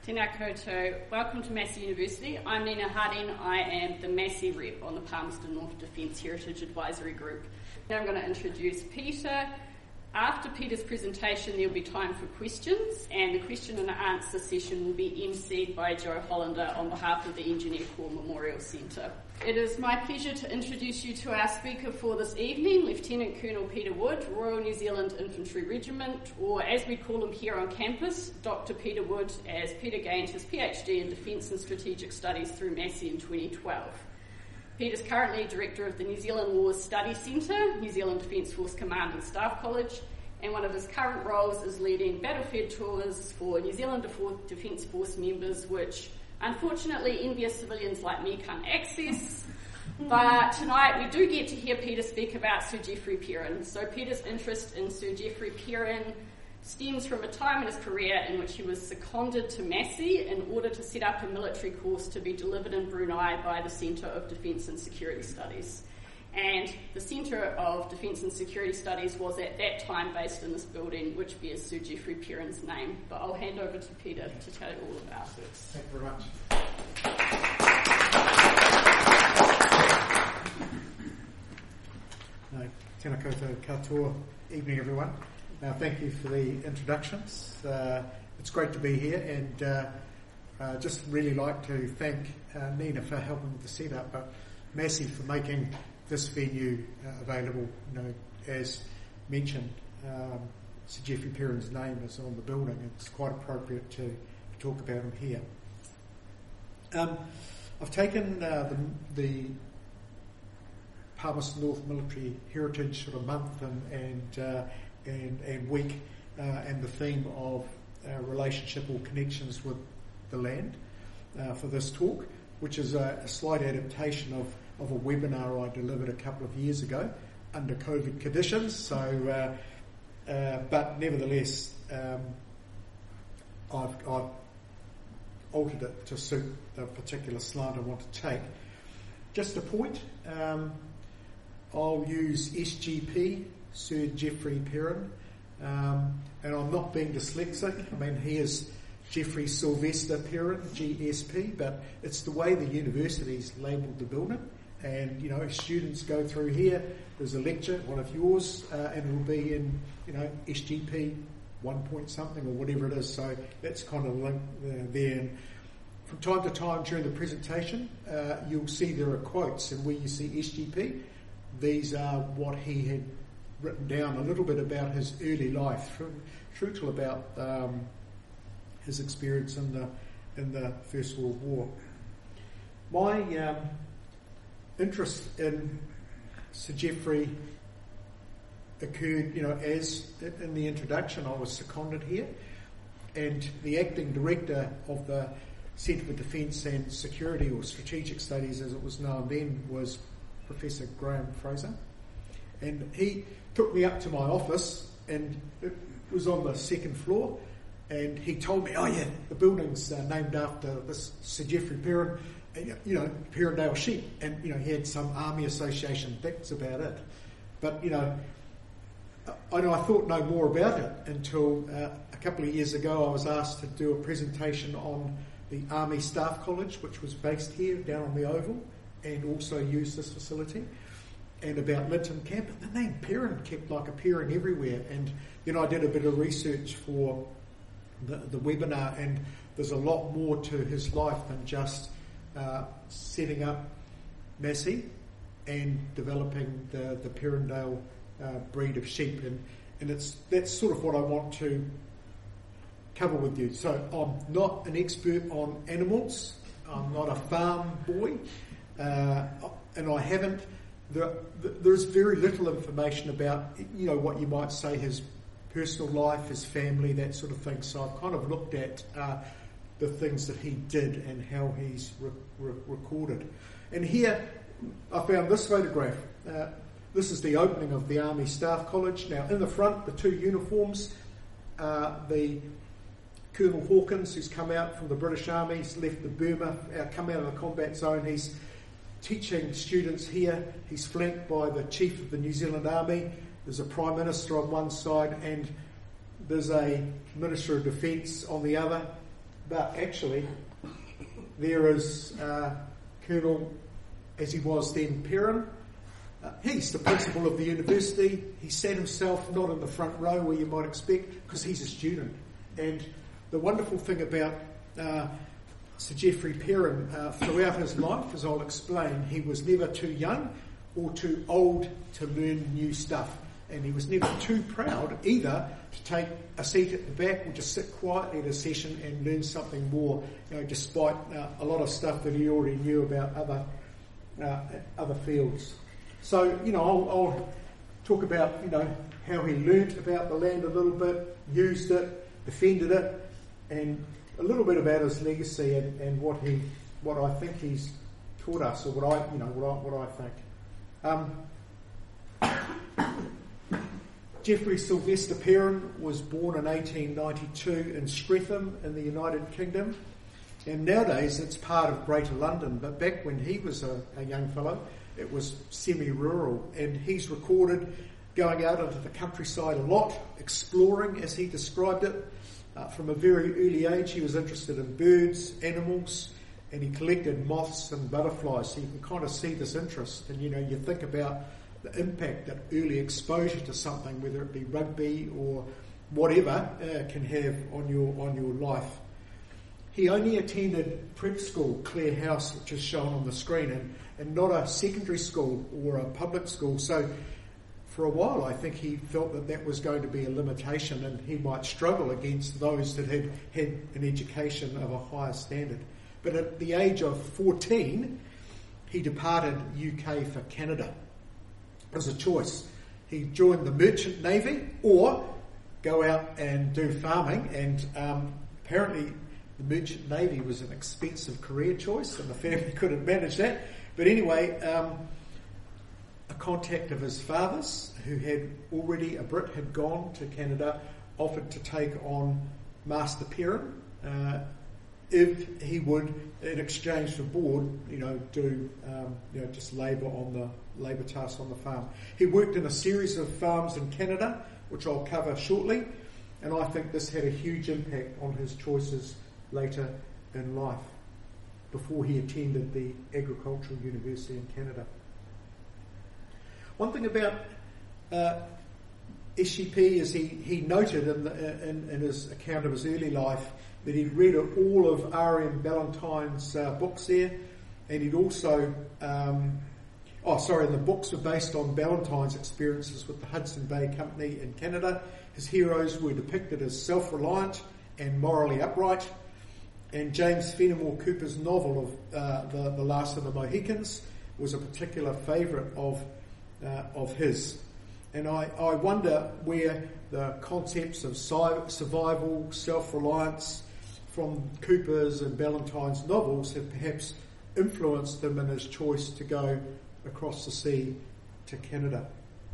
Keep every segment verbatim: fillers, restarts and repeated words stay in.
Tēnā koutou. Welcome to Massey University. I'm Nina Harding. I am the Massey rep on the Palmerston North Defence Heritage Advisory Group. Now I'm going to introduce Peter. After Peter's presentation, there will be time for questions, and the question and answer session will be emceed by Joe Hollander on behalf of the Engineer Corps Memorial Centre. It is my pleasure to introduce you to our speaker for this evening, Lieutenant Colonel Peter Wood, Royal New Zealand Infantry Regiment, or as we call him here on campus, Doctor Peter Wood, as Peter gained his PhD in Defence and Strategic Studies through Massey in twenty twelve. Peter's currently Director of the New Zealand Wars Study Centre, New Zealand Defence Force Command and Staff College, and one of his current roles is leading battlefield tours for New Zealand Defence Force members, which unfortunately envious civilians like me can't access. But tonight we do get to hear Peter speak about Sir Geoffrey Perrin. So Peter's interest in Sir Geoffrey Perrin stems from a time in his career in which he was seconded to Massey in order to set up a military course to be delivered in Brunei by the Centre of Defence and Security Studies. And the Centre of Defence and Security Studies was at that time based in this building, which bears Sir Geoffrey Perrin's name. But I'll hand over to Peter to tell you all about it. Thank you very much. No, tēnā koutou katoa. Evening, everyone. Now, thank you for the introductions. Uh, it's great to be here, and uh, uh, just really like to thank uh, Nina for helping with the setup, but Massey for making this venue uh, available. You know, as mentioned, um, Sir Geoffrey Perrin's name is on the building. It's quite appropriate to, to talk about him here. Um, I've taken uh, the, the Palmerston North Military Heritage sort of month and and, uh, and, and week uh, and the theme of uh, relationship or connections with the land uh, for this talk, which is a, a slight adaptation of of a webinar I delivered a couple of years ago under COVID conditions. So, uh, uh, but nevertheless, um, I've, I've altered it to suit the particular slant I want to take. Just a point, um, I'll use S G P, Sir Geoffrey Perrin, um, and I'm not being dyslexic. I mean, he is Geoffrey Sylvester Perrin, G S P, but it's the way the university's labelled the building. And, you know, students go through here, there's a lecture, one of yours, uh, and it'll be in, you know, S G P one point something or whatever it is. So that's kind of linked uh, there. And from time to time during the presentation, uh, you'll see there are quotes, and where you see S G P, these are what he had written down a little bit about his early life, truthful about um, his experience in the in the First World War. My um, interest in Sir Geoffrey occurred, you know, as in the introduction, I was seconded here, and the acting director of the Centre for Defence and Security, or Strategic Studies as it was known then, was Professor Graham Fraser, and he took me up to my office, and it was on the second floor, and he told me, oh yeah, the building's uh, named after this Sir Geoffrey Perrin, you know, Perrindale sheep, and, you know, he had some Army Association, that's about it. But, you know, I know I thought no more about it until uh, a couple of years ago I was asked to do a presentation on the Army Staff College, which was based here down on the Oval, and also used this facility, and about Linton Camp. And the name Perrin kept like appearing everywhere, and then I did a bit of research for the, the webinar, and there's a lot more to his life than just Uh, setting up Massey and developing the, the Perrindale uh, breed of sheep, and, and it's that's sort of what I want to cover with you. So I'm not an expert on animals, I'm not a farm boy, uh, and I haven't, the, the, there's very little information about, you know, what you might say his personal life, his family, that sort of thing. So I've kind of looked at uh, the things that he did and how he's re- re- recorded. And here I found this photograph. Uh, this is the opening of the Army Staff College. Now in the front, the two uniforms, uh, the Colonel Hawkins, who's come out from the British Army, he's left the Burma, uh, come out of the combat zone. He's teaching students here. He's flanked by the Chief of the New Zealand Army. There's a Prime Minister on one side and there's a Minister of Defence on the other. but actually there is uh, Colonel, as he was then, Perrin. Uh, he's the principal of the university. He sat himself not in the front row where you might expect, because he's a student. And the wonderful thing about uh, Sir Geoffrey Perrin, uh, throughout his life, as I'll explain, he was never too young or too old to learn new stuff. And he was never too proud either to take a seat at the back or just sit quietly at a session and learn something more, you know, despite uh, a lot of stuff that he already knew about other uh, other fields. So, you know, I'll, I'll talk about, you know, how he learnt about the land a little bit, used it, defended it, and a little bit about his legacy and, and what he, what I think he's taught us, or what I, you know, what I, what I think. Um, Geoffrey Sylvester Perrin was born in eighteen ninety-two in Streatham in the United Kingdom, and nowadays it's part of Greater London, but back when he was a, a young fellow, it was semi-rural, and he's recorded going out into the countryside a lot, exploring, as he described it. Uh, from a very early age, he was interested in birds, animals, and he collected moths and butterflies. So you can kind of see this interest, and you know, you think about the impact that early exposure to something, whether it be rugby or whatever, uh, can have on your on your life. He only attended prep school, Clare House, which is shown on the screen, and, and not a secondary school or a public school. So for a while, I think he felt that that was going to be a limitation, and he might struggle against those that had had an education of a higher standard. But at the age of fourteen, he departed U K for Canada. It was a choice. He joined the Merchant Navy or go out and do farming, and um, apparently the Merchant Navy was an expensive career choice, and the family couldn't manage that. But anyway, um, a contact of his father's, who had already, a Brit, had gone to Canada, offered to take on Master Perrin uh, if he would, in exchange for board, you know, do um, you know just labour on the labour tasks on the farm. He worked in a series of farms in Canada, which I'll cover shortly, and I think this had a huge impact on his choices later in life, before he attended the Agricultural University in Canada. One thing about uh, S G P is he, he noted in, the, in, in his account of his early life that he'd read all of R M Ballantyne's uh, books there, and he'd also, um, oh sorry, the books were based on Ballantyne's experiences with the Hudson Bay Company in Canada. His heroes were depicted as self-reliant and morally upright, and James Fenimore Cooper's novel of uh, the, the Last of the Mohicans was a particular favourite of uh, of his. And I, I wonder where the concepts of survival, self-reliance from Cooper's and Ballantyne's novels have perhaps influenced him in his choice to go across the sea to Canada.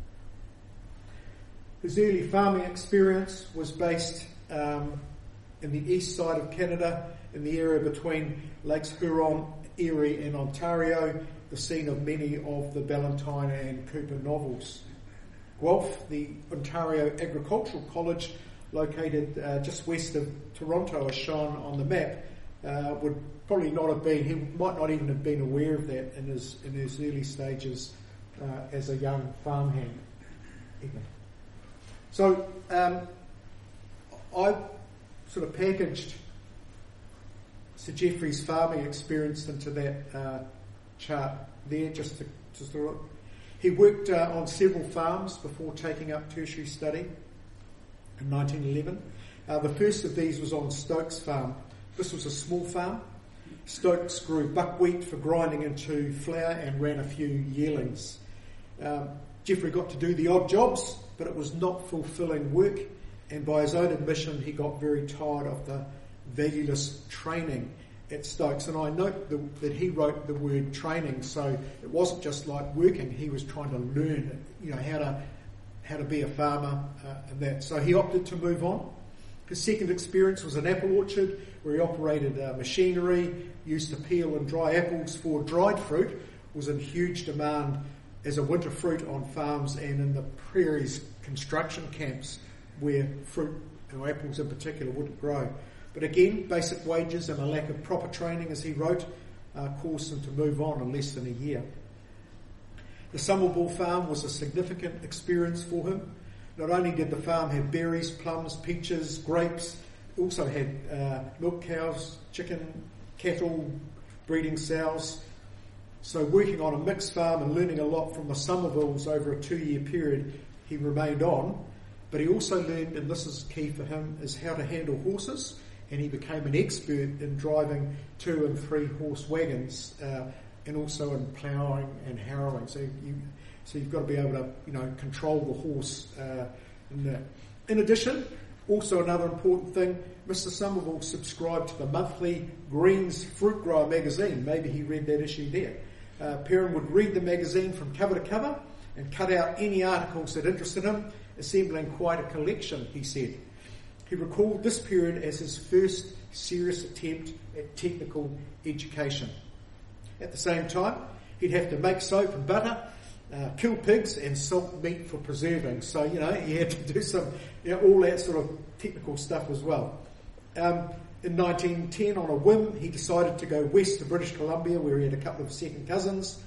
His early farming experience was based um, in the east side of Canada, in the area between Lakes Huron, Erie and Ontario, the scene of many of the Ballantyne and Cooper novels. Guelph, the Ontario Agricultural College, located uh, just west of Toronto, as shown on the map, uh, would probably not have been, he might not even have been aware of that in his in his early stages uh, as a young farmhand. Even. So um, I sort of packaged Sir Geoffrey's farming experience into that uh, chart there, just to, just to He worked uh, on several farms before taking up tertiary study in nineteen eleven. Uh, the first of these was on Stokes Farm. This was a small farm. Stokes grew buckwheat for grinding into flour and ran a few yearlings. Um, Geoffrey got to do the odd jobs, but it was not fulfilling work, and by his own admission he got very tired of the valueless training at Stokes. And I note the, that he wrote the word training, so it wasn't just like working, he was trying to learn, you know, how to how to be a farmer uh, and that. So he opted to move on. His second experience was an apple orchard where he operated uh, machinery used to peel and dry apples for dried fruit, was in huge demand as a winter fruit on farms and in the prairies construction camps where fruit, or apples in particular, wouldn't grow. But again, basic wages and a lack of proper training, as he wrote, uh, caused him to move on in less than a year. The Somerville farm was a significant experience for him. Not only did the farm have berries, plums, peaches, grapes, it also had uh, milk cows, chicken, cattle, breeding sows. So working on a mixed farm and learning a lot from the Somervilles over a two-year period, he remained on. But he also learned, and this is key for him, is how to handle horses, and he became an expert in driving two and three horse wagons, uh, and also in ploughing and harrowing. So you, so you've got to be able to, you know, control the horse. Uh, in, that. In addition, also another important thing, Mister Somerville subscribed to the monthly Greens Fruit Grower magazine. Maybe he read that issue there. Uh, Perrin would read the magazine from cover to cover and cut out any articles that interested him, assembling quite a collection, he said. He recalled this period as his first serious attempt at technical education. At the same time, he'd have to make soap and butter, uh, kill pigs and salt meat for preserving. So, you know, he had to do some, you know, all that sort of technical stuff as well. Um, in nineteen ten, on a whim, he decided to go west to British Columbia, where he had a couple of second cousins.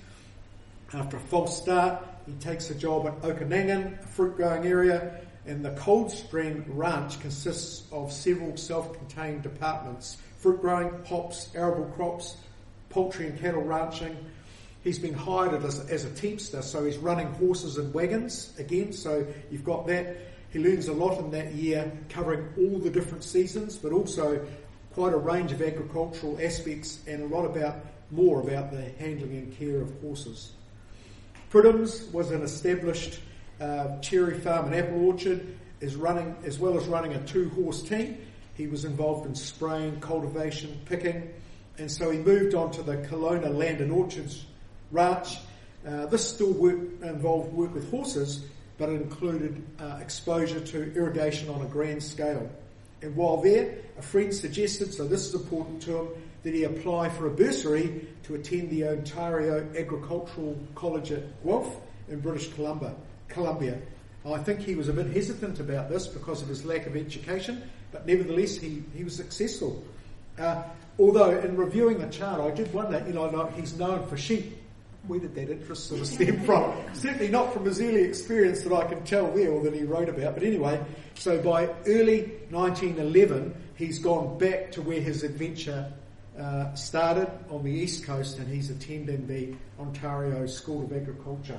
After a false start, he takes a job at Okanagan, a fruit-growing area, and the Coldstream Ranch consists of several self-contained departments: fruit growing, hops, arable crops, poultry and cattle ranching. He's been hired as, as a teamster, so he's running horses and wagons again, so you've got that. He learns a lot in that year, covering all the different seasons, but also quite a range of agricultural aspects and a lot about more about the handling and care of horses. Pridham's was an established uh, cherry farm and apple orchard, is running as well as running a two-horse team. He was involved in spraying, cultivation, picking, and so he moved on to the Kelowna Land and Orchards Ranch. Uh, this still work, involved work with horses, but it included uh, exposure to irrigation on a grand scale. And while there, a friend suggested, so this is important to him, that he apply for a bursary to attend the Ontario Agricultural College at Guelph in British Columbia. Columbia. I think he was a bit hesitant about this because of his lack of education, but nevertheless he, he was successful. Uh, although in reviewing the chart, I did wonder, you know, like he's known for sheep. Where did that interest sort of stem from? Certainly not from his early experience that I can tell there or that he wrote about. But anyway, so by early nineteen eleven, he's gone back to where his adventure uh, started on the East Coast, and he's attending the Ontario School of Agriculture.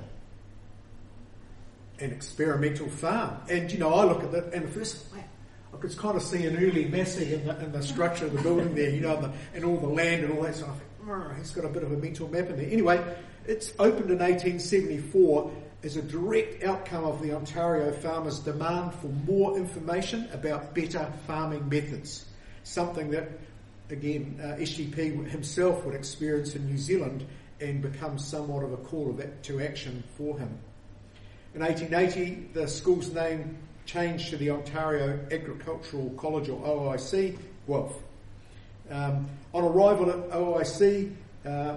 An experimental farm. And, you know, I look at that and at first, wow, I could kind of see an early Massey in the, in the structure of the building there, you know, and, the, and all the land and all that. So I think, he's got a bit of a mental map in there. Anyway, it's opened in eighteen seventy-four as a direct outcome of the Ontario farmers' demand for more information about better farming methods, something that, again, uh, S G P himself would experience in New Zealand and become somewhat of a call to action for him. In eighteen eighty, the school's name changed to the Ontario Agricultural College, or O I C, Guelph. Um, on arrival at O I C, uh,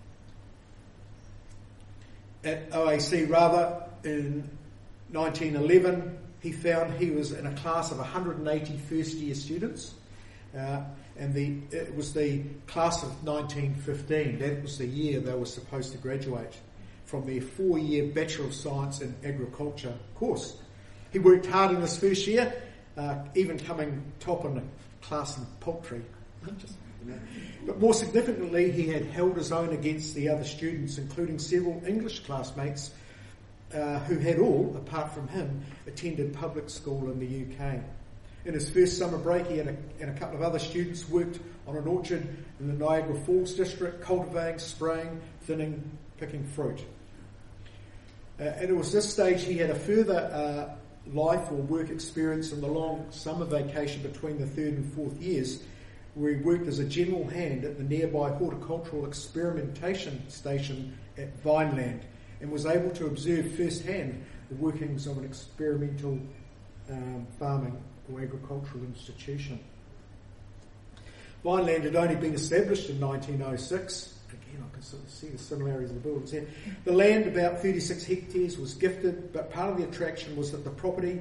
at O A C rather, in nineteen eleven, he found he was in a class of one hundred eighty first-year students, uh, and the it was the class of nineteen fifteen. That was the year they were supposed to graduate from their four-year Bachelor of Science in Agriculture course. He worked hard in his first year, uh, even coming top in a class in poultry. But more significantly, he had held his own against the other students, including several English classmates uh, who had all, apart from him, attended public school in the U K. In his first summer break, he and a, and a couple of other students worked on an orchard in the Niagara Falls district, cultivating, spraying, thinning, picking fruit. Uh, and it was this stage he had a further uh, life or work experience in the long summer vacation between the third and fourth years, where he worked as a general hand at the nearby horticultural experimentation station at Vineland and was able to observe firsthand the workings of an experimental um, farming or agricultural institution. Vineland had only been established in nineteen oh six. Again, I can sort of see the similarities of the buildings here. The land, about thirty-six hectares, was gifted, but part of the attraction was that the property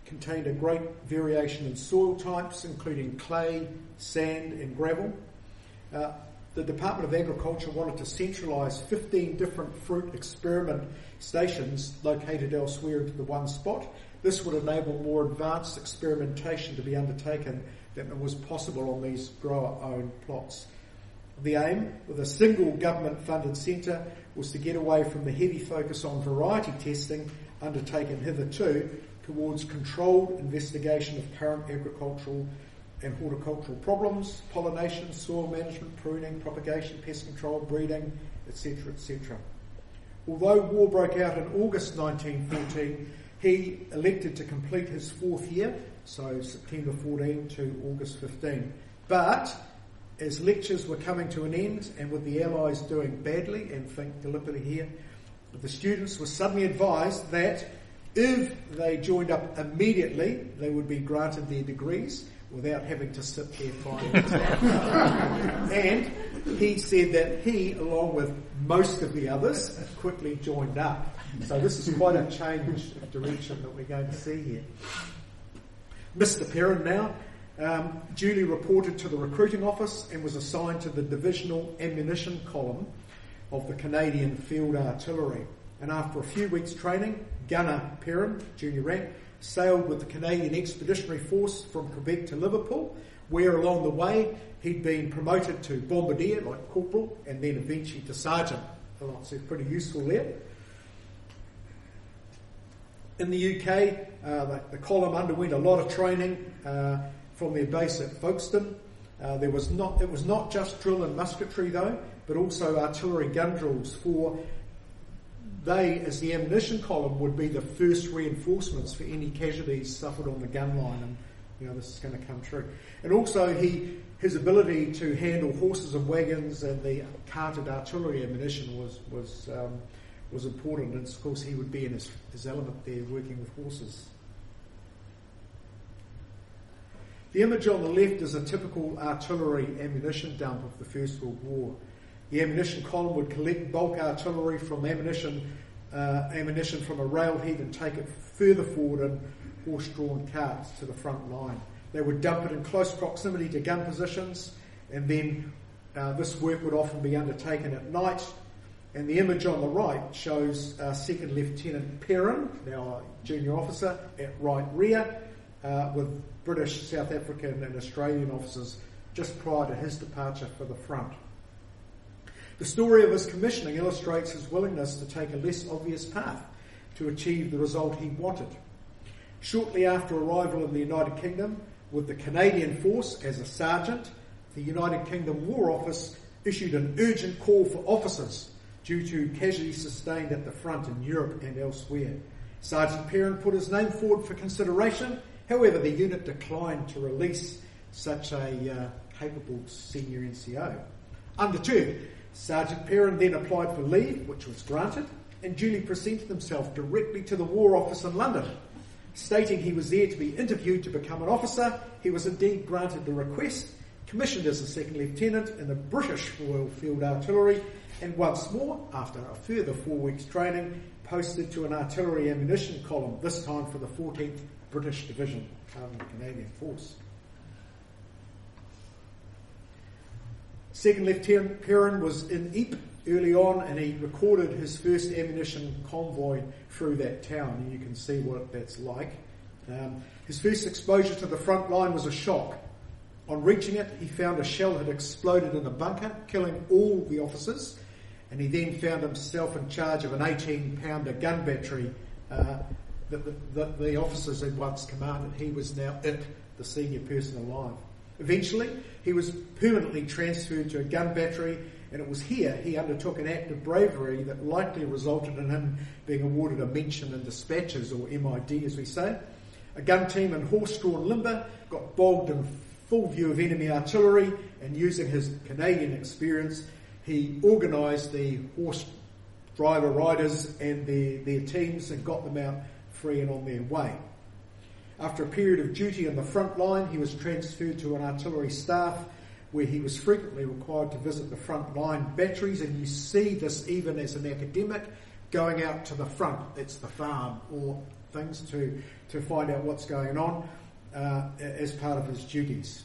contained a great variation in soil types, including clay, sand and gravel. Uh, the Department of Agriculture wanted to centralise fifteen different fruit experiment stations located elsewhere into the one spot. This would enable more advanced experimentation to be undertaken than was possible on these grower-owned plots. The aim, with a single government-funded centre, was to get away from the heavy focus on variety testing undertaken hitherto towards controlled investigation of current agricultural and horticultural problems, pollination, soil management, pruning, propagation, pest control, breeding, et cetera, et cetera. Although war broke out in August nineteen fourteen, he elected to complete his fourth year, so September fourteen to August fifteen. But as lectures were coming to an end, and with the Allies doing badly, and think Gallipoli here, the students were suddenly advised that if they joined up immediately, they would be granted their degrees without having to sit there finding exams. And he said that he, along with most of the others, quickly joined up. So this is quite a change of direction that we're going to see here. Mister Perrin now um, duly reported to the recruiting office and was assigned to the divisional ammunition column of the Canadian Field Artillery. And after a few weeks' training, Gunner Perrin, junior rank, sailed with the Canadian Expeditionary Force from Quebec to Liverpool, where along the way he'd been promoted to bombardier, like corporal, and then eventually to sergeant. So it's pretty useful there. In the U K, uh, the, the column underwent a lot of training uh, from their base at Folkestone. Uh, there was not it was not just drill and musketry though, but also artillery gun drills. For they, as the ammunition column, would be the first reinforcements for any casualties suffered on the gun line, and you know this is going to come true. And also he his ability to handle horses and wagons and the carted artillery ammunition was was um, was important, and of course he would be in his, his element there working with horses. The image on the left is a typical artillery ammunition dump of the First World War. The ammunition column would collect bulk artillery from ammunition uh, ammunition from a railhead and take it further forward in horse-drawn carts to the front line. They would dump it in close proximity to gun positions, and then uh, this work would often be undertaken at night. And the image on the right shows uh, Second Lieutenant Perrin, now a junior officer, at right rear, uh, with British, South African and Australian officers just prior to his departure for the front. The story of his commissioning illustrates his willingness to take a less obvious path to achieve the result he wanted. Shortly after arrival in the United Kingdom, with the Canadian Force as a sergeant, the United Kingdom War Office issued an urgent call for officers due to casualties sustained at the front in Europe and elsewhere. Sergeant Perrin put his name forward for consideration. However, the unit declined to release such a uh, capable senior N C O. Undeterred, Sergeant Perrin then applied for leave, which was granted, and duly presented himself directly to the War Office in London. Stating he was there to be interviewed to become an officer, he was indeed granted the request, commissioned as a second lieutenant in the British Royal Field Artillery, and once more, after a further four weeks training, posted to an artillery ammunition column, this time for the fourteenth British Division, um, the Canadian Force. Second Lieutenant Perrin was in Ypres early on, and he recorded his first ammunition convoy through that town, and you can see what that's like. Um, his first exposure to the front line was a shock. On reaching it, he found a shell had exploded in a bunker, killing all the officers, and he then found himself in charge of an eighteen-pounder gun battery uh, that, the, that the officers had once commanded. He was now it, the senior person alive. Eventually, he was permanently transferred to a gun battery, and it was here he undertook an act of bravery that likely resulted in him being awarded a mention in dispatches, or M I D as we say. A gun team in horse-drawn limber got bogged in full view of enemy artillery, and using his Canadian experience, he organised the horse driver riders and their, their teams and got them out free and on their way. After a period of duty on the front line, he was transferred to an artillery staff where he was frequently required to visit the front line batteries, and you see this even as an academic going out to the front. It's the farm or things to, to find out what's going on uh, as part of his duties.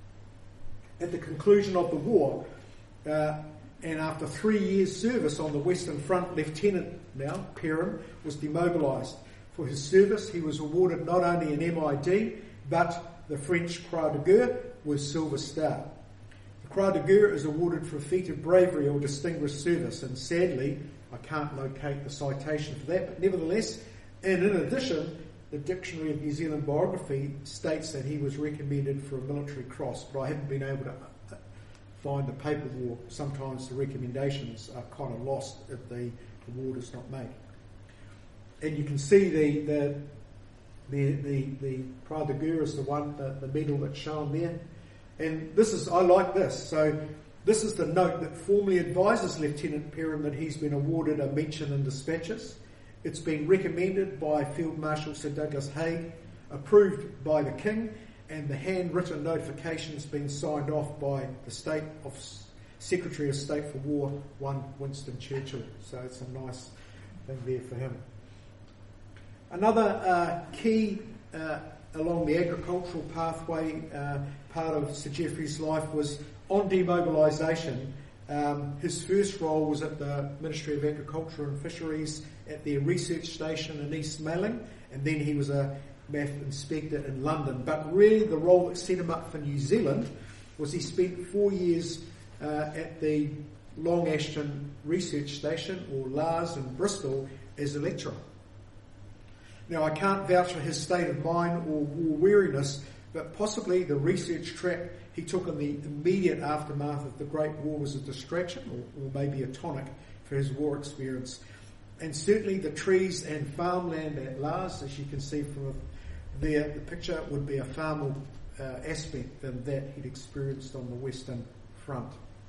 At the conclusion of the war, uh, and after three years' service on the Western Front, Lieutenant now, Perrin, was demobilised. For his service, he was awarded not only an M I D, but the French Croix de Guerre with Silver Star. The Croix de Guerre is awarded for a feat of bravery or distinguished service, and sadly, I can't locate the citation for that, but nevertheless, and in addition, the Dictionary of New Zealand Biography states that he was recommended for a military cross, but I haven't been able to find the paperwork. Sometimes the recommendations are kind of lost if the award is not made. And you can see the the the the, the Croix de Guerre is the one, the, the medal that's shown there. And this is, I like this. So this is the note that formally advises Lieutenant Perrin that he's been awarded a mention in dispatches. It's been recommended by Field Marshal Sir Douglas Haig, approved by the King, and the handwritten notification's been signed off by the State of Secretary of State for War, one Winston Churchill. So it's a nice thing there for him. Another uh, key uh, along the agricultural pathway, uh, part of Sir Geoffrey's life was on demobilisation. Um, his first role was at the Ministry of Agriculture and Fisheries at their research station in East Malling, and then he was a M A F inspector in London. But really the role that set him up for New Zealand was he spent four years uh, at the Long Ashton Research Station, or LARS, in Bristol as a lecturer. Now, I can't vouch for his state of mind or war weariness, but possibly the research track he took in the immediate aftermath of the Great War was a distraction, or, or maybe a tonic for his war experience. And certainly the trees and farmland at LARS, as you can see from there, the picture would be a far more uh, aspect than that he'd experienced on the Western Front.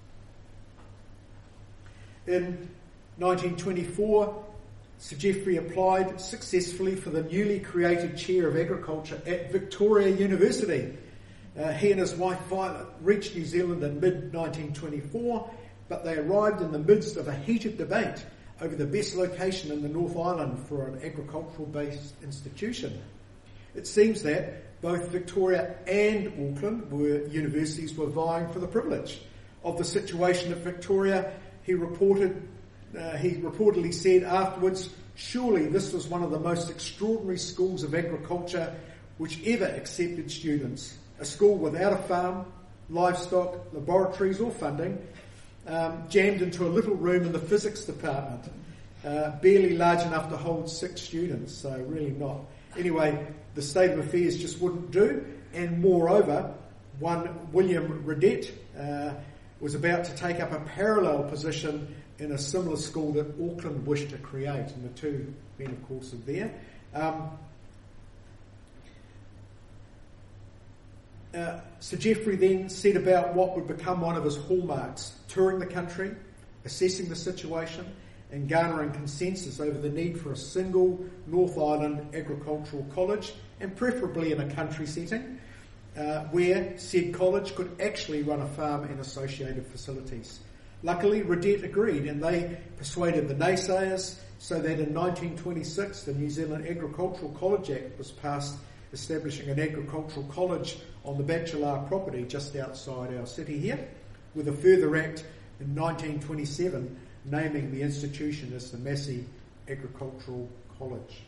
In nineteen twenty-four, Sir Geoffrey applied successfully for the newly created Chair of Agriculture at Victoria University. Uh, he and his wife Violet reached New Zealand in mid nineteen twenty-four, but they arrived in the midst of a heated debate over the best location in the North Island for an agricultural-based institution. It seems that both Victoria and Auckland were universities were vying for the privilege. Of the situation at Victoria, he reported Uh, he reportedly said afterwards, "Surely this was one of the most extraordinary schools of agriculture which ever accepted students. A school without a farm, livestock, laboratories or funding, um, jammed into a little room in the physics department, uh, barely large enough to hold six students, so really not." Anyway, the state of affairs just wouldn't do, and moreover, one William Redette uh, was about to take up a parallel position in a similar school that Auckland wished to create, and the two men, of course, are there. Um, uh, Sir Geoffrey then set about what would become one of his hallmarks, touring the country, assessing the situation, and garnering consensus over the need for a single North Island agricultural college, and preferably in a country setting, uh, where said college could actually run a farm and associated facilities. Luckily, Redette agreed, and they persuaded the naysayers, so that in nineteen twenty-six the New Zealand Agricultural College Act was passed, establishing an agricultural college on the Bachelor property just outside our city here, with a further act in nineteen twenty-seven naming the institution as the Massey Agricultural College.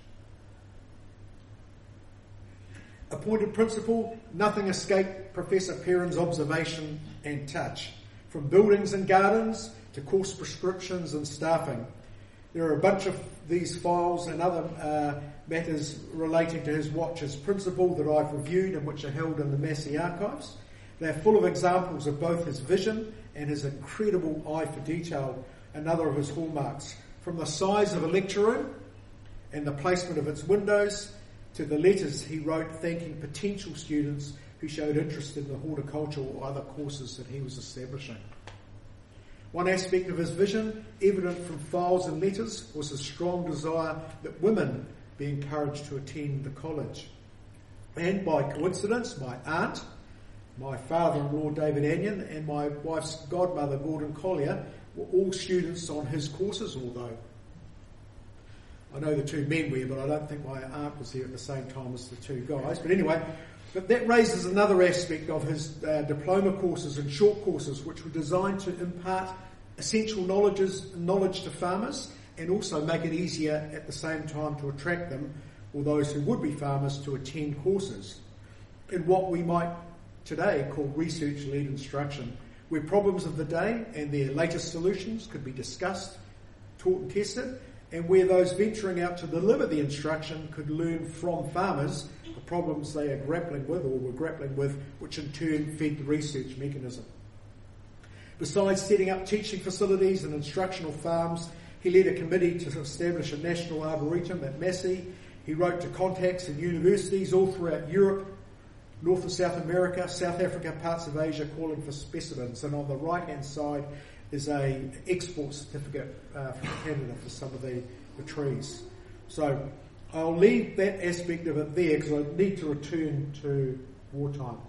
Appointed principal, nothing escaped Professor Perrin's observation and touch. From buildings and gardens to course prescriptions and staffing. There are a bunch of these files and other uh, matters relating to his watch as principal that I've reviewed and which are held in the Massey archives. They're full of examples of both his vision and his incredible eye for detail, another of his hallmarks. From the size of a lecture room and the placement of its windows to the letters he wrote thanking potential students who showed interest in the horticulture or other courses that he was establishing. One aspect of his vision, evident from files and letters, was his strong desire that women be encouraged to attend the college. And by coincidence, my aunt, my father-in-law David Anion, and my wife's godmother Gordon Collier were all students on his courses, although I know the two men were, but I don't think my aunt was there at the same time as the two guys. But anyway, but that raises another aspect of his uh, diploma courses and short courses, which were designed to impart essential knowledges, knowledge to farmers and also make it easier at the same time to attract them, or those who would be farmers, to attend courses in what we might today call research-led instruction, where problems of the day and their latest solutions could be discussed, taught and tested, and where those venturing out to deliver the instruction could learn from farmers the problems they are grappling with or were grappling with, which in turn fed the research mechanism. Besides setting up teaching facilities and instructional farms, he led a committee to establish a national arboretum at Massey. He wrote to contacts in universities all throughout Europe, North and South America, South Africa, parts of Asia, calling for specimens. And on the right-hand side is a export certificate uh, from Canada for some of the, the trees. So I'll leave that aspect of it there because I need to return to wartime.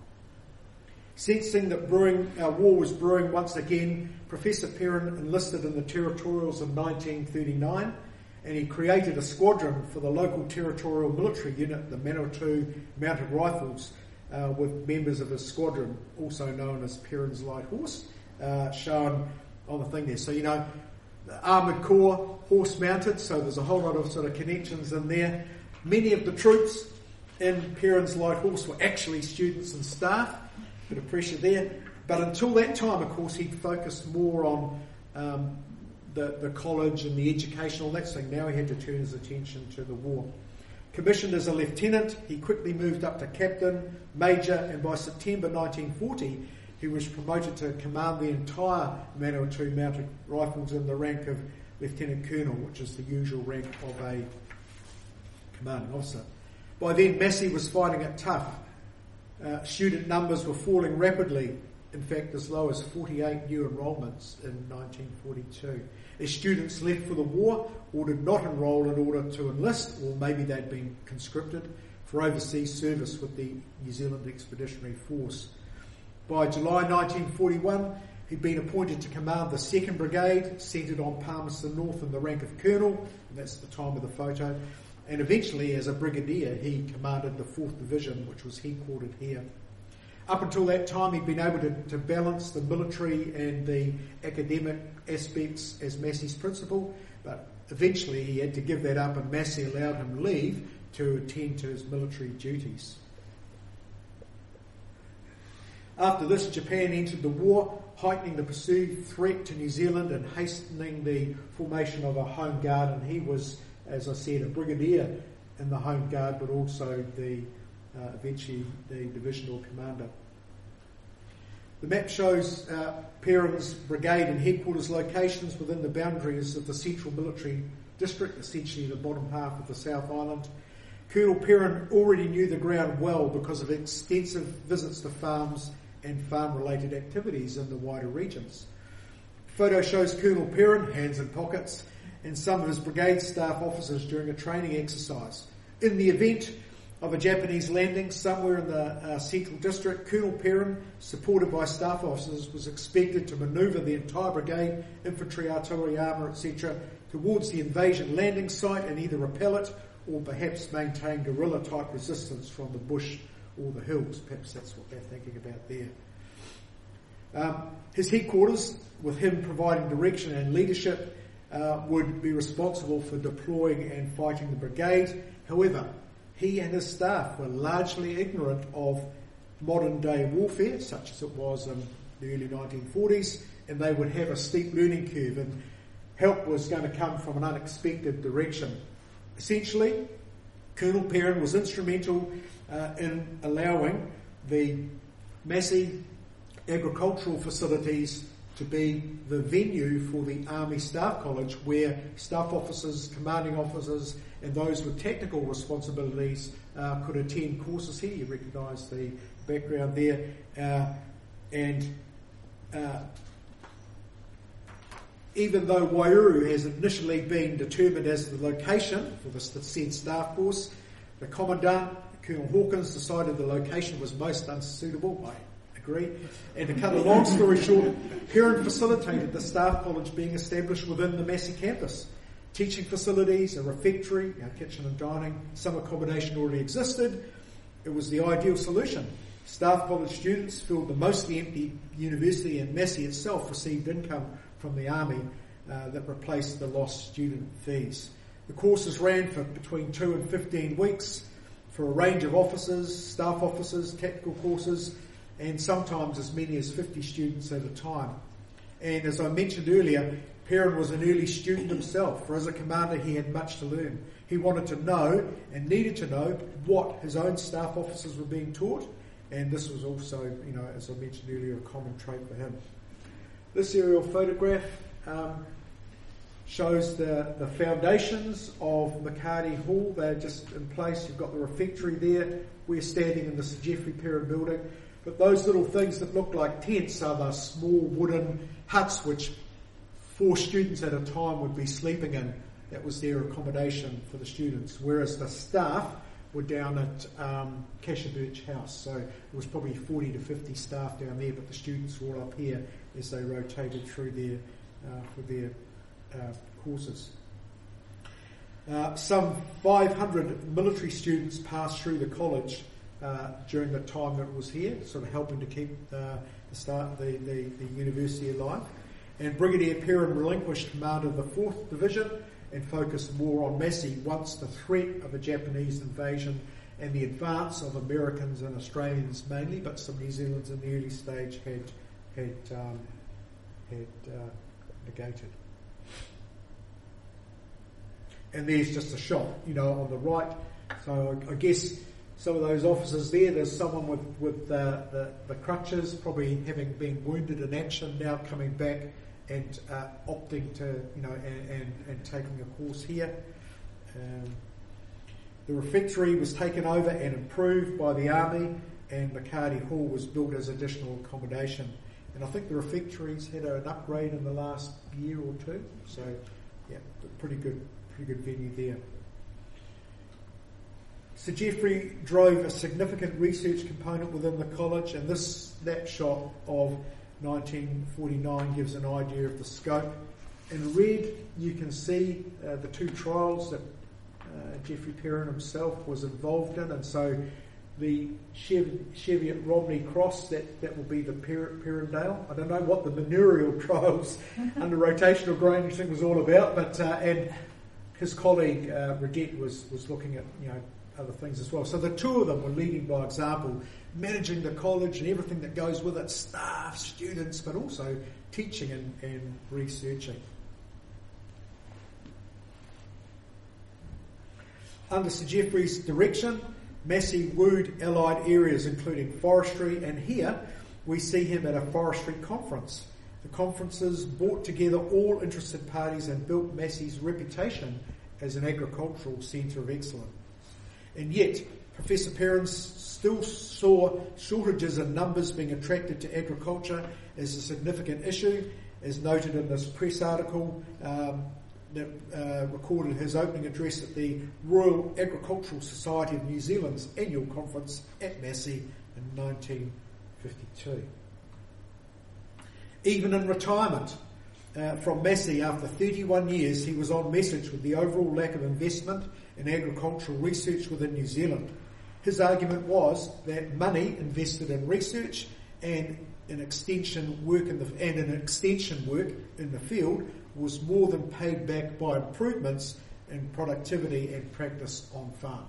Sensing that brewing, uh, war was brewing once again, Professor Perrin enlisted in the Territorials in nineteen thirty-nine, and he created a squadron for the local territorial military unit, the Manawatu Mounted Rifles, uh, with members of his squadron, also known as Perrin's Light Horse, uh, shown on the thing there. So, you know, the armoured corps, horse-mounted, so there's a whole lot of sort of connections in there. Many of the troops in Perrin's Light Horse were actually students and staff. Bit of pressure there. But until that time, of course, he'd focused more on um, the, the college and the education, all that thing. Now he had to turn his attention to the war. Commissioned as a lieutenant, he quickly moved up to captain, major, and by September nineteen forty, he was promoted to command the entire Manawatu Mounted Rifles in the rank of lieutenant colonel, which is the usual rank of a commanding officer. By then, Massey was finding it tough. Uh, student numbers were falling rapidly, in fact as low as forty-eight new enrolments in nineteen forty-two. As students left for the war or did not enrol in order to enlist, or maybe they'd been conscripted for overseas service with the New Zealand Expeditionary Force. By July nineteen forty-one, he'd been appointed to command the second Brigade, centred on Palmerston North in the rank of colonel, and that's the time of the photo. And eventually, as a brigadier, he commanded the fourth Division, which was headquartered here. Up until that time, he'd been able to, to balance the military and the academic aspects as Massey's principal, but eventually he had to give that up, and Massey allowed him leave to attend to his military duties. After this, Japan entered the war, heightening the perceived threat to New Zealand and hastening the formation of a Home Guard, and he was, as I said, a brigadier in the Home Guard, but also the uh, eventually the divisional commander. The map shows uh, Perrin's brigade and headquarters locations within the boundaries of the Central Military District, essentially the bottom half of the South Island. Colonel Perrin already knew the ground well because of extensive visits to farms and farm-related activities in the wider regions. The photo shows Colonel Perrin, hands in pockets, and some of his brigade staff officers during a training exercise. In the event of a Japanese landing somewhere in the uh, Central District, Colonel Perrin, supported by staff officers, was expected to manoeuvre the entire brigade, infantry, artillery, armour, et cetera, towards the invasion landing site and either repel it or perhaps maintain guerrilla-type resistance from the bush or the hills. Perhaps that's what they're thinking about there. Um, his headquarters, with him providing direction and leadership, Uh, would be responsible for deploying and fighting the brigade. However, he and his staff were largely ignorant of modern day warfare, such as it was in the early nineteen forties, and they would have a steep learning curve, and help was going to come from an unexpected direction. Essentially, Colonel Perrin was instrumental uh, in allowing the Massey agricultural facilities to be the venue for the Army Staff College, where staff officers, commanding officers, and those with technical responsibilities uh, could attend courses here. You recognise the background there. Uh, and uh, even though Waiouru has initially been determined as the location for the said staff force, the Commandant, Colonel Hawkins, decided the location was most unsuitable. I agree. And to cut a long story short, Perrin facilitated the staff college being established within the Massey campus. teaching facilities, a refectory, you know, kitchen and dining. Some accommodation already existed. It was the ideal solution. Staff college students filled the mostly empty university, and Massey itself received income from the army uh, that replaced the lost student fees. The courses ran for between two and fifteen weeks for a range of officers, staff officers, tactical courses, and sometimes as many as fifty students at a time. And as I mentioned earlier, Perrin was an early student himself, for as a commander he had much to learn. He wanted to know and needed to know what his own staff officers were being taught, and this was also, you know, as I mentioned earlier, a common trait for him. This aerial photograph um, shows the, the foundations of McCarty Hall. They're just in place. You've got the refectory there. We're standing in the Sir Geoffrey Perrin building. But those little things that look like tents are the small wooden huts which four students at a time would be sleeping in. That was their accommodation for the students, whereas the staff were down at um, Casherbirch House. So it was probably forty to fifty staff down there, but the students were all up here as they rotated through their, uh, for their uh, courses. Uh, some five hundred military students passed through the college uh, during the time that it was here, sort of helping to keep uh, the, start, the, the, the university alive. And Brigadier Perrin relinquished command of the fourth Division and focused more on Massey once the threat of a Japanese invasion and the advance of Americans and Australians mainly, but some New Zealanders in the early stage had had um, had uh, negated. And there's just a shot, you know, on the right. So I, I guess some of those officers there, there's someone with, with uh, the, the crutches, probably having been wounded in action, now coming back and uh, opting to, you know, and, and, and taking a course here. Um, the refectory was taken over and improved by the Army, and McCarty Hall was built as additional accommodation. And I think the refectories had an upgrade in the last year or two, so yeah, pretty good, pretty good venue there. Sir Geoffrey drove a significant research component within the college, and this snapshot of nineteen forty-nine gives an idea of the scope. In red, you can see uh, the two trials that uh, Geoffrey Perrin himself was involved in, and so the Chev- Cheviot Romney Cross, that, that will be the per- Perrindale. I don't know what the manurial trials under rotational grazing was all about, but uh, and his colleague uh, Redette was was looking at, you know, other things as well. So the two of them were leading by example, managing the college and everything that goes with it, staff, students, but also teaching and, and researching. Under Sir Geoffrey's direction, Massey wooed allied areas including forestry, and here we see him at a forestry conference. The conferences brought together all interested parties and built Massey's reputation as an agricultural centre of excellence. And yet, Professor Perrin still saw shortages in numbers being attracted to agriculture as a significant issue, as noted in this press article um, that uh, recorded his opening address at the Royal Agricultural Society of New Zealand's annual conference at Massey in nineteen fifty-two. Even in retirement uh, from Massey after thirty-one years, he was on message with the overall lack of investment in agricultural research within New Zealand. His argument was that money invested in research and in extension work in the and in extension work in the field was more than paid back by improvements in productivity and practice on farm.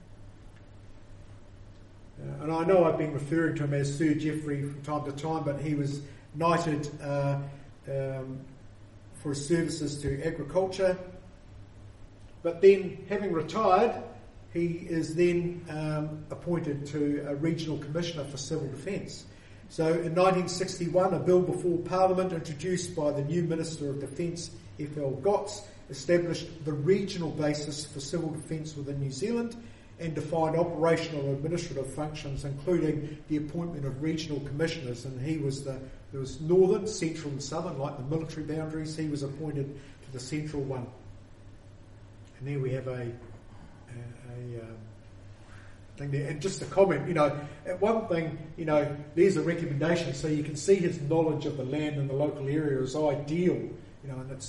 Uh, and I know I've been referring to him as Sir Geoffrey from time to time, but he was knighted uh, um, for his services to agriculture. But then, having retired, he is then um, appointed to a regional commissioner for civil defence. So in nineteen sixty-one, a bill before Parliament introduced by the new Minister of Defence, F L Gotts, established the regional basis for civil defence within New Zealand and defined operational and administrative functions, including the appointment of regional commissioners. And he was the, there was northern, central and southern, like the military boundaries. He was appointed to the central one. And there we have a, a, a um, thing there. And just a comment, you know, at one thing, you know, there's a recommendation, so you can see his knowledge of the land and the local area is ideal, you know, and it's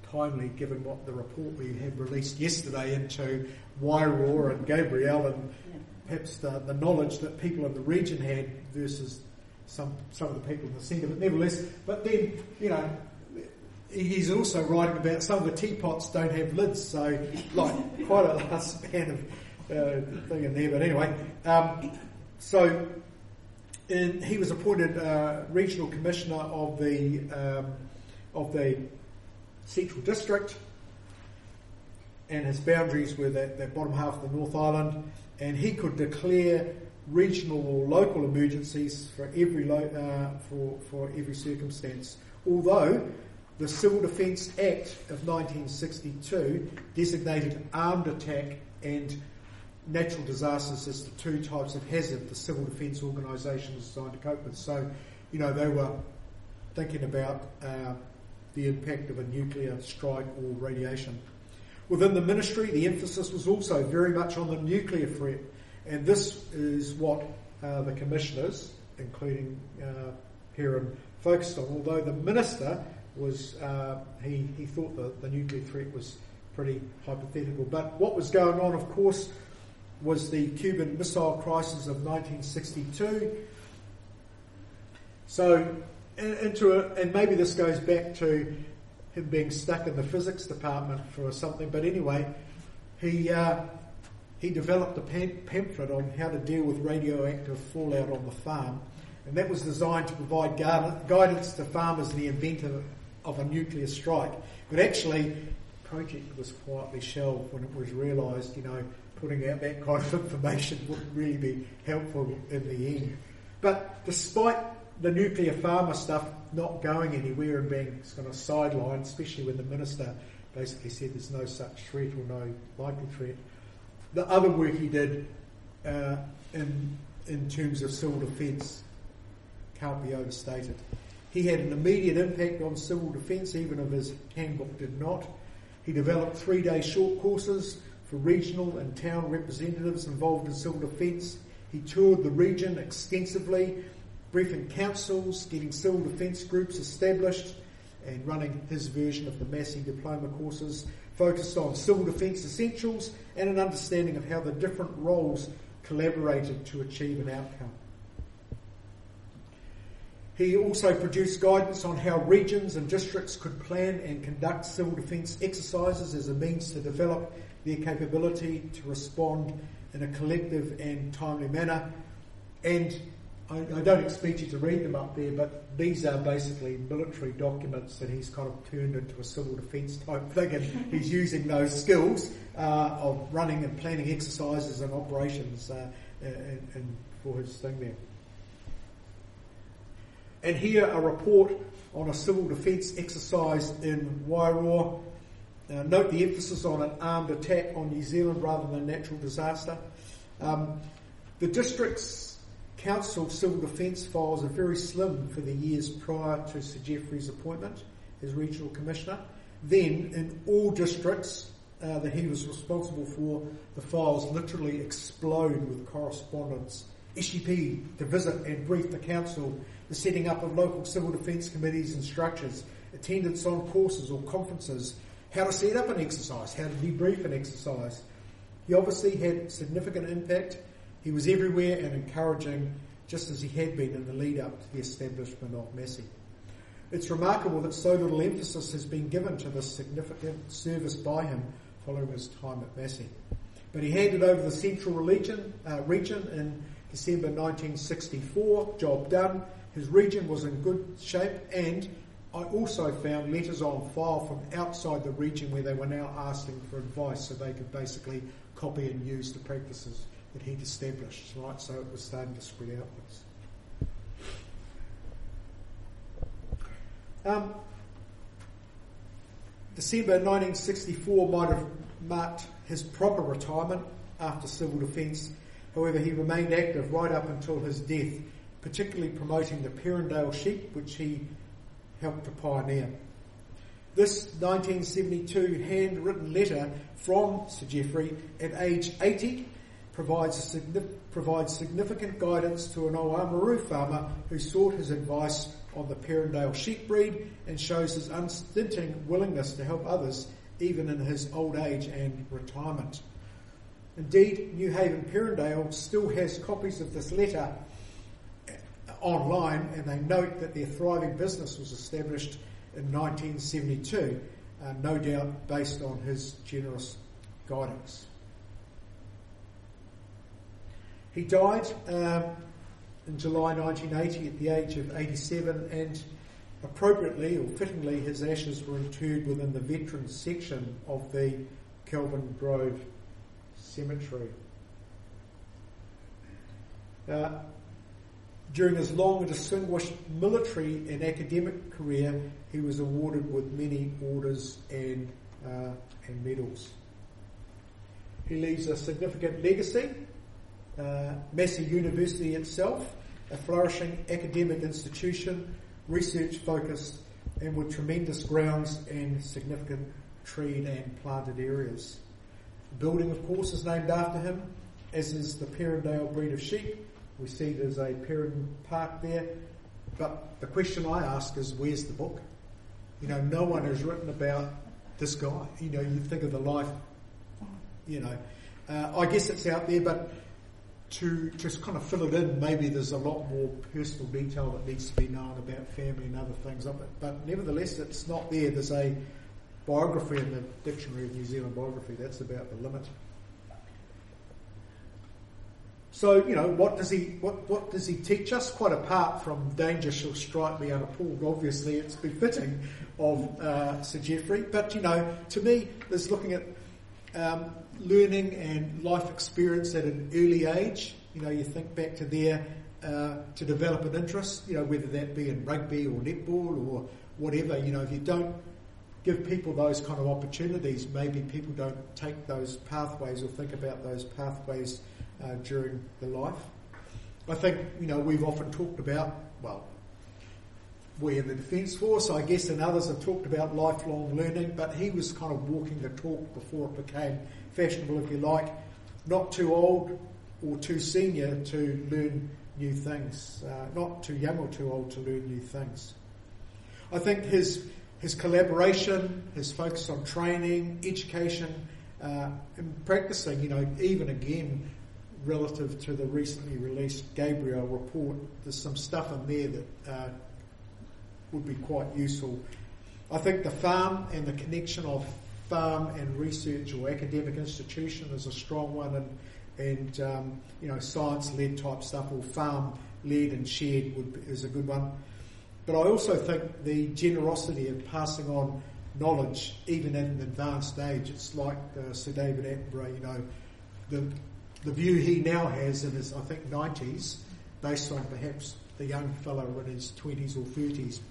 timely given what the report we had released yesterday into Wairoa and Gabrielle, and perhaps the, the knowledge that people in the region had versus some some of the people in the centre. But nevertheless, but then, you know, he's also writing about some of the teapots don't have lids, so like quite a large span of uh, thing in there. But anyway, um, so in, he was appointed uh, regional commissioner of the um, of the Central District, and his boundaries were that, that bottom half of the North Island, and he could declare regional or local emergencies for every lo- uh, for for every circumstance. Although the Civil Defence Act of nineteen sixty-two designated armed attack and natural disasters as the two types of hazard the civil defence organisation is designed to cope with. So, you know, they were thinking about uh, the impact of a nuclear strike or radiation. Within the ministry, the emphasis was also very much on the nuclear threat, and this is what uh, the commissioners, including uh, Heron, focused on, although the minister was uh, he, he thought the, the nuclear threat was pretty hypothetical. But what was going on, of course, was the Cuban Missile Crisis of nineteen sixty-two. So, into a, and maybe this goes back to him being stuck in the physics department for something, but anyway, he uh, he developed a pam- pamphlet on how to deal with radioactive fallout on the farm, and that was designed to provide gu- guidance to farmers in the event of, of a nuclear strike. But actually, the project was quietly shelved when it was realised, you know, putting out that kind of information wouldn't really be helpful in the end. But despite the nuclear farmer stuff not going anywhere and being kind of sidelined, especially when the minister basically said there's no such threat or no likely threat, the other work he did uh, in in terms of civil defence can't be overstated. He had an immediate impact on civil defence, even if his handbook did not. He developed three-day short courses for regional and town representatives involved in civil defence. He toured the region extensively, briefing councils, getting civil defence groups established, and running his version of the Massey diploma courses, focused on civil defence essentials and an understanding of how the different roles collaborated to achieve an outcome. He also produced guidance on how regions and districts could plan and conduct civil defence exercises as a means to develop their capability to respond in a collective and timely manner. And I, I don't expect you to read them up there, but these are basically military documents that he's kind of turned into a civil defence type thing, and he's using those skills uh, of running and planning exercises and operations uh, and, and for his thing there. And here a report on a civil defence exercise in Wairoa. Uh, note the emphasis on an armed attack on New Zealand rather than a natural disaster. Um, the district's council civil defence files are very slim for the years prior to Sir Geoffrey's appointment as regional commissioner. Then, in all districts uh, that he was responsible for, the files literally explode with correspondence. S U P to visit and brief the council, the setting up of local civil defence committees and structures, attendance on courses or conferences, how to set up an exercise, how to debrief an exercise. He obviously had significant impact. He was everywhere and encouraging, just as he had been in the lead up to the establishment of Massey. It's remarkable that so little emphasis has been given to this significant service by him following his time at Massey. But he handed over the Central region, uh, region in December nineteen sixty-four, job done. His region was in good shape, and I also found letters on file from outside the region where they were now asking for advice, so they could basically copy and use the practices that he'd established, right? So it was starting to spread outwards. Um, December nineteen sixty-four might have marked his proper retirement after civil defence. However, he remained active right up until his death, particularly promoting the Perrindale sheep, which he helped to pioneer. This nineteen seventy-two handwritten letter from Sir Geoffrey at age eighty provides, a signif- provides significant guidance to an Oamaru farmer who sought his advice on the Perrindale sheep breed and shows his unstinting willingness to help others even in his old age and retirement. Indeed, New Haven Perrindale still has copies of this letter online, and they note that their thriving business was established in nineteen seventy-two, uh, no doubt based on his generous guidance. He died um, in July nineteen eighty at the age of eighty-seven, and appropriately or fittingly his ashes were interred within the veterans section of the Kelvin Grove Cemetery. Uh, during his long and distinguished military and academic career, he was awarded with many orders and, uh, and medals. He leaves a significant legacy. Uh, Massey University itself, a flourishing academic institution, research-focused and with tremendous grounds and significant treed and planted areas. The building, of course, is named after him, as is the Perrindale breed of sheep. We see there's a Perrin Park there. But the question I ask is, where's the book? You know, no one has written about this guy. You know, you think of the life, you know. Uh, I guess it's out there, but to just kind of fill it in, maybe there's a lot more personal detail that needs to be known about family and other things of it. But nevertheless, it's not there. There's a biography in the Dictionary of New Zealand Biography. That's about the limit. So, you know, what does he what, what does he teach us? Quite apart from danger shall strike me unappalled, obviously it's befitting of uh, Sir Geoffrey. But, you know, to me, there's looking at um, learning and life experience at an early age. You know, you think back to there uh, to develop an interest, you know, whether that be in rugby or netball or whatever. You know, if you don't give people those kind of opportunities, maybe people don't take those pathways or think about those pathways uh, during their life. I think, you know, we've often talked about, well, we in the Defence Force, I guess, and others have talked about lifelong learning, but he was kind of walking the talk before it became fashionable, if you like. Not too old or too senior to learn new things. Uh, not too young or too old to learn new things. I think his his collaboration, his focus on training, education, uh, and practicing, you know, even again, relative to the recently released Gabriel report, there's some stuff in there that uh, would be quite useful. I think the farm and the connection of farm and research or academic institution is a strong one, and, and um, you know, science-led type stuff or farm-led and shared would be, is a good one. But I also think the generosity of passing on knowledge, even at an advanced age, it's like uh, Sir David Attenborough, you know, the the view he now has in his, I think, nineties, based on perhaps the young fellow in his twenties or thirties,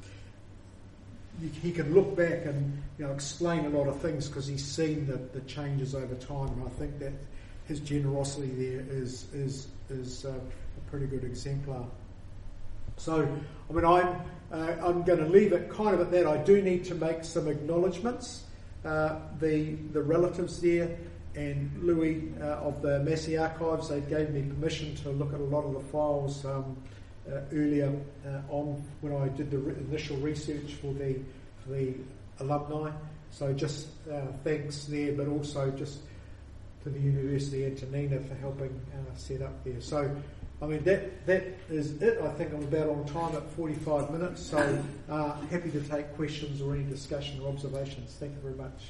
he can look back and, you know, explain a lot of things because he's seen the, the changes over time, and I think that his generosity there is is is uh, a pretty good exemplar. So, I mean, I'm uh, I'm going to leave it kind of at that. I do need to make some acknowledgements. Uh, the the relatives there and Louis uh, of the Massey Archives, they gave me permission to look at a lot of the files um, uh, earlier uh, on when I did the re- initial research for the for the alumni. So just uh, thanks there, but also just to the university and to Nina for helping uh, set up there. So, I mean, that that is it. I think I'm about on time at forty-five minutes, so uh, happy to take questions or any discussion or observations. Thank you very much.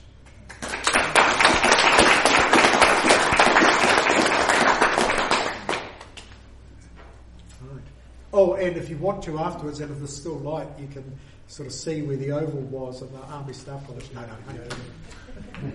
Right. Oh, and if you want to afterwards, and if there's still light, you can sort of see where the oval was and the army stuff on it. No, no, no.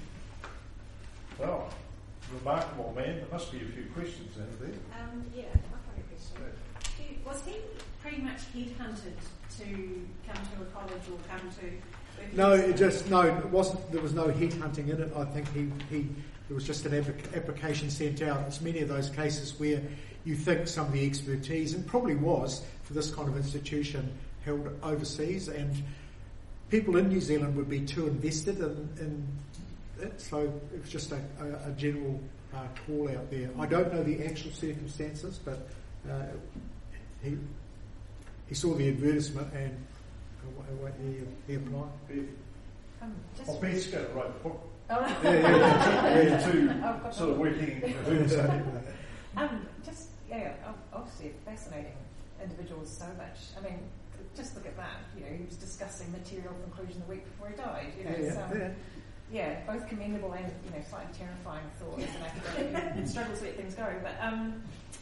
Well, remarkable man. There must be a few questions out there. Um, yeah, I've got a question. Do, was he pretty much headhunted to come to a college or come to? No, it just no. It wasn't. There was no headhunting in it. I think he he. There was just an applic- application sent out. It's many of those cases where you think some of the expertise, and probably was for this kind of institution, held overseas, and people in New Zealand would be too invested in. in it, so it was just a, a, a general uh, call out there. I don't know the actual circumstances, but uh, he he saw the advertisement and oh, wait, he, he applied. Um, just Well, Beth's going to write the book. Oh, Yeah, yeah, yeah. Two I've got sort of one. working in Um, just, yeah, obviously a fascinating individual with so much. I mean, just look at that. You know, he was discussing material conclusion the week before he died. You know, Yeah, so, yeah. yeah, both commendable and, you know, slightly terrifying thought as an academic and struggle to let things go. But, um,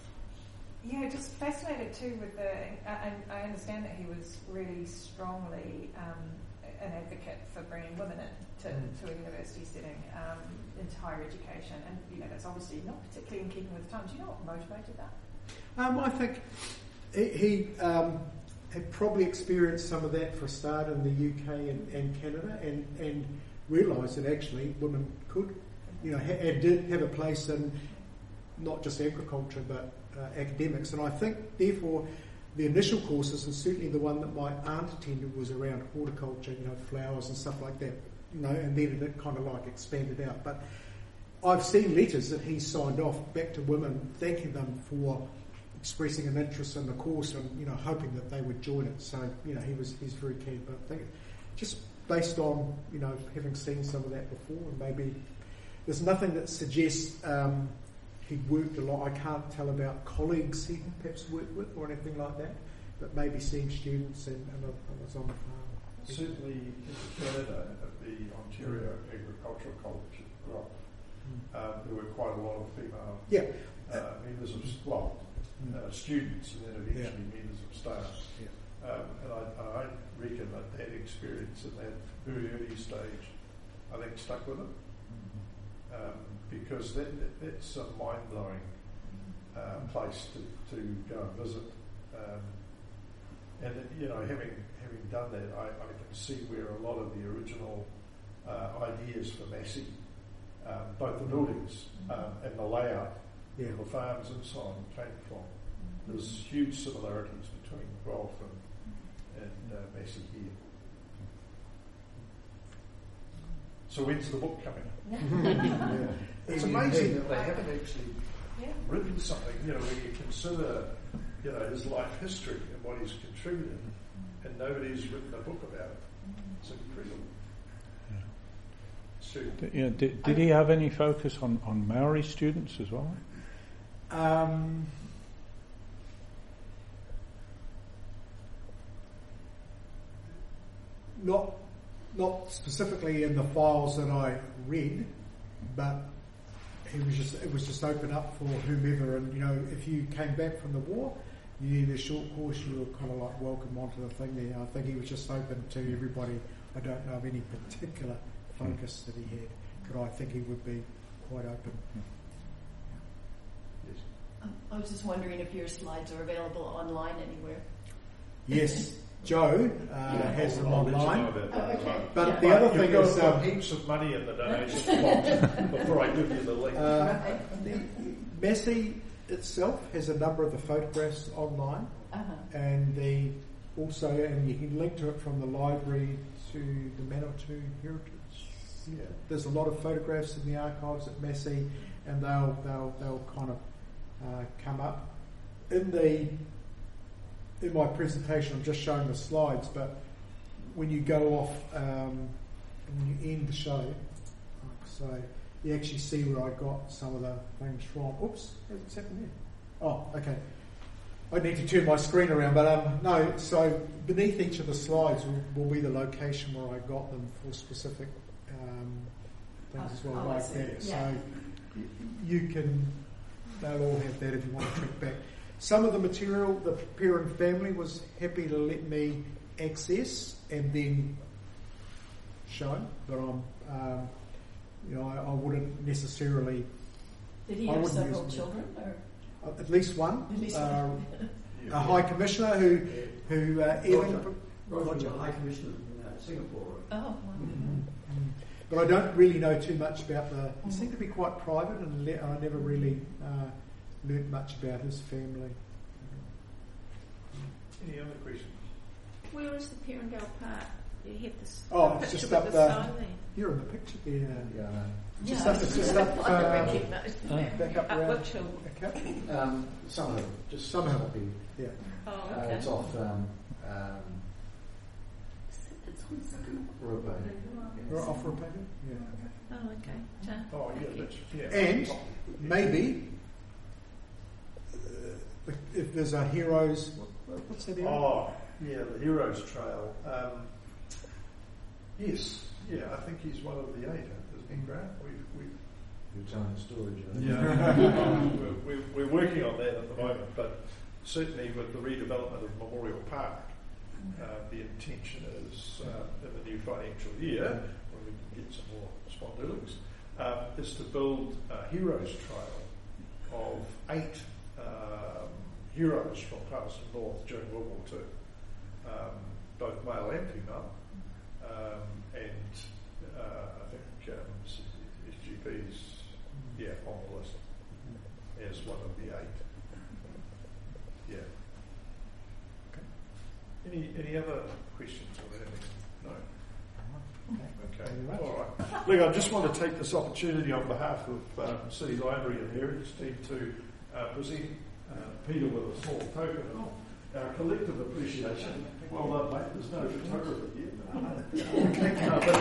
yeah, just fascinated too with the, I, I understand that he was really strongly um, an advocate for bringing women in to, to a university setting, um, into higher education. And, you know, that's obviously not particularly in keeping with the times. Do you know what motivated that? Um, I think he, he um, had probably experienced some of that for a start in the U K and, and Canada, and, and realised that actually women could, you know, ha- and did have a place in not just agriculture but uh, academics. And I think, therefore, the initial courses, and certainly the one that my aunt attended, was around horticulture, you know, flowers and stuff like that, you know, and then it kind of like expanded out. But I've seen letters that he signed off back to women, thanking them for expressing an interest in the course and, you know, hoping that they would join it. So, you know, he was he's very keen. But I think just based on, you know, having seen some of that before, and maybe there's nothing that suggests um, he worked a lot. I can't tell about colleagues he perhaps worked with or anything like that, but maybe seeing students and, and I was on the farm. Certainly in Canada, at the Ontario Agricultural College at Guelph, um, there were quite a lot of female Yeah. uh, members of, well, uh, students and then eventually yeah. members of staff. Yeah. Um, and I, I reckon that that experience at that very early stage, I think, stuck with them. Um, because that, that, that's a mind-blowing uh, place to, to go and visit. Um, and, you know, having having done that, I, I can see where a lot of the original uh, ideas for Massey, um, both the buildings um, and the layout Yeah. of the farms and so on, came from. There's huge similarities between Guelph and, and uh, Massey here. So when's the book coming? Yeah. It's amazing that they haven't actually Yeah. written something, you know, when you consider, you know, his life history and what he's contributed, and nobody's written a book about it. It's incredible. Stu? Did, you know, did, did he have any focus on, on Maori students as well? Um, not not specifically in the files that I read, but he was just it was just open up for whomever. And, you know, if you came back from the war, you did a short course, you were kind of like welcome onto the thing there. I think he was just open to everybody. I don't know of any particular focus that he had, but I think he would be quite open. Yes. Um, I was just wondering if your slides are available online anywhere. Yes, Joe uh, Yeah. has them I'll let you know online. about Oh, that. okay. But Yeah. the other You've thing got is, to put um, heaps of money in the donation box before I give you the link. uh, the Massey itself has a number of the photographs online, Uh-huh. and the also, and you can link to it from the library to the Manawatu Heritage. Yeah. There's a lot of photographs in the archives at Massey, and they'll they'll they'll kind of uh, come up in the in my presentation. I'm just showing the slides, but when you go off um, and when you end the show, like so you actually see where I got some of the things from. Oops, what's happened there? Oh, okay. I need to turn my screen around, but um, no. So beneath each of the slides will, will be the location where I got them for specific um, things Oh, as well, oh, I like see. that. Yeah. So y- you can, they'll all have that if you want to track back. Some of the material the parent family was happy to let me access and then show, but I'm, um, you know, I, I wouldn't necessarily. Did he I have wouldn't several use- children? Or? Uh, at least one, At least uh, one. a High Commissioner who, who uh, Evan, Roger, Roger, High Commissioner in uh, Singapore. Oh, wow. Mm. But I don't really know too much about the. He seemed to be quite private, and le- I never really uh, learnt much about his family. Any other questions? Where is the Perringale Park You have this Oh, picture it's just with up the there. sign there. Here in the picture. Yeah. Yeah, I know. Just Yeah, up, it's just up, I uh, don't recognise Oh. that. back up Up around which hill? okay. Um, Somerhill, just Somerhill. just up here. Yeah. Oh, Uh, okay. it's off um, um, It's on Sunday. Ruape. We're off Ruape. Yeah. Oh, okay. Ja. Oh, yeah, that's, yeah. And maybe uh, if there's a heroes, what, what's that? Area? Oh, yeah, the Heroes Trail. Um, yes, yeah, I think he's one of the eight, isn't he, Grant? We've, we've You're telling a story, Joe. Yeah, we're, we're, we're working on that at the moment, but certainly with the redevelopment of Memorial Park, uh, the intention is uh, in the new financial year, when we can get some more spondoolics, uh, is to build a heroes trail of eight um, heroes from Palmerston North during World War Two, um, both male and female, um, and uh, I think um, S G P's yeah, on the list as one of the eight. Yeah. Okay. Any any other questions or anything? No. Okay. Thank you very much. All right. Look, I just want to take this opportunity on behalf of um, City Library and Heritage Team to uh, present uh, Peter with a small token of our collective appreciation. Well done, mate. There's no photographer here. uh, but